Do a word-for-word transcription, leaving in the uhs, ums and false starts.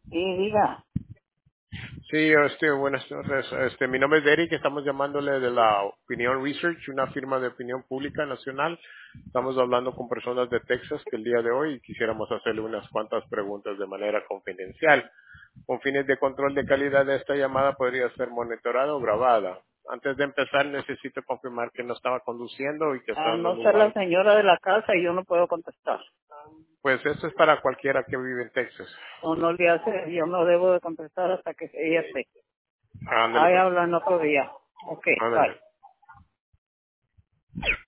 Y diga, Sí, este, buenas tardes. Este, mi nombre es Eric, estamos llamándole de la Opinion Research, una firma de opinión pública nacional. Estamos hablando con personas de Texas que el día de hoy quisiéramos hacerle unas cuantas preguntas de manera confidencial. Con fines de control de calidad de esta llamada podría ser monitorada o grabada. Antes de empezar necesito confirmar que no estaba conduciendo y que está a en un no ser la lugar. señora de la casa y yo no puedo contestar. Pues esto es para cualquiera que vive en Texas. O no le hace, yo no debo de contestar hasta que ella esté. Ándale Ahí pues, hablan otro día. Ok, bye. ándale.